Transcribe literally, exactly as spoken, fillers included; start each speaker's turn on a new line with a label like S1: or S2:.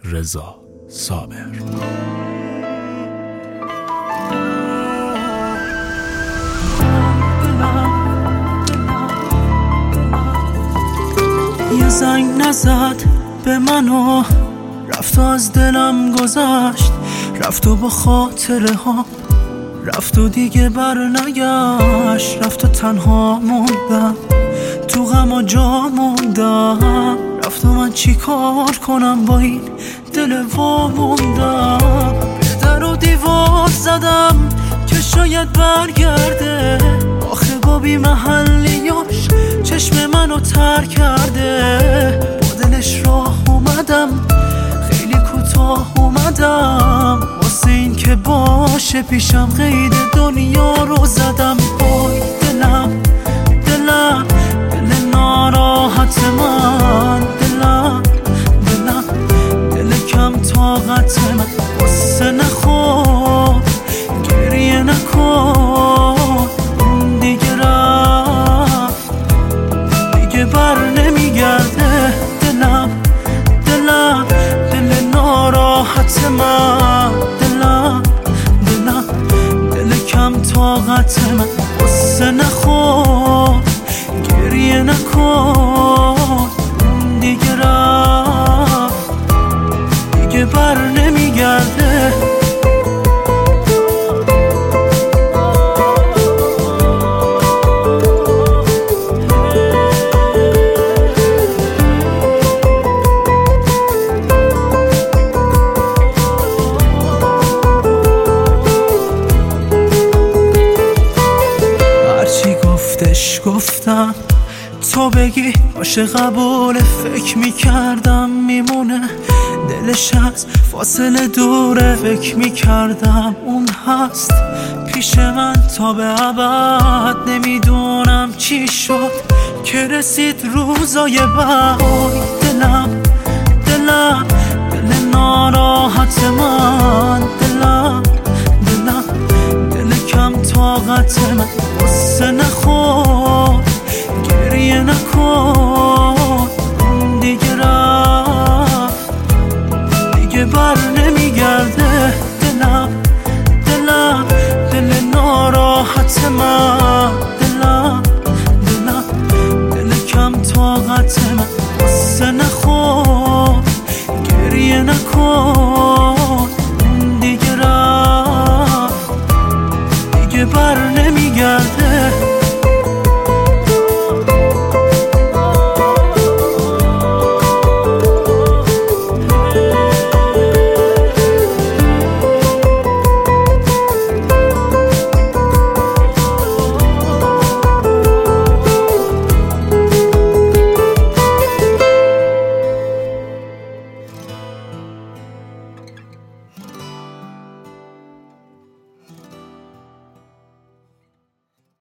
S1: رضا صابر.
S2: یه زنگ نزد به منو، رفت و از دلم گذشت، رفت و با خاطره ها رفت و دیگه بر نگشت، رفت و تنها موندم تو غم و جا موندم، رفت و من چی کار کنم با این دل وا موندم. به در و دیوار زدم که شاید برگرده، آخه با بی محلیاش چشم منو تر کرده. با دلش راه اومدم، خیلی کوتاه اومدم، واسه این که باشه پیشم قید دنیا رو زدم. وای دلم دلم دل ناراحت من، دلم دلم دل کم طاقت من، واسه نخور گریه نکن، دیگه رفت دیگه بر نمیگرده. دلم دلم دل ناراحت من، دلم دلم دل کم طاقت من، واسه نخور گریه نکن، دیگه رفت دیگه بر نمیگرده. گفتم تو بگی باشه قبول، فکر میکردم میمونه دلش از فاصله دوره، فکر میکردم اون هست پیش من تا به ابد. نمیدونم چی شد که رسید روزای بعد. دلم دلم دل ناراحت من، دلم دلم دل کم طاقت من، واسه نخور گریه نکن، دیگه رفت دیگه بر نمیگرده. دلم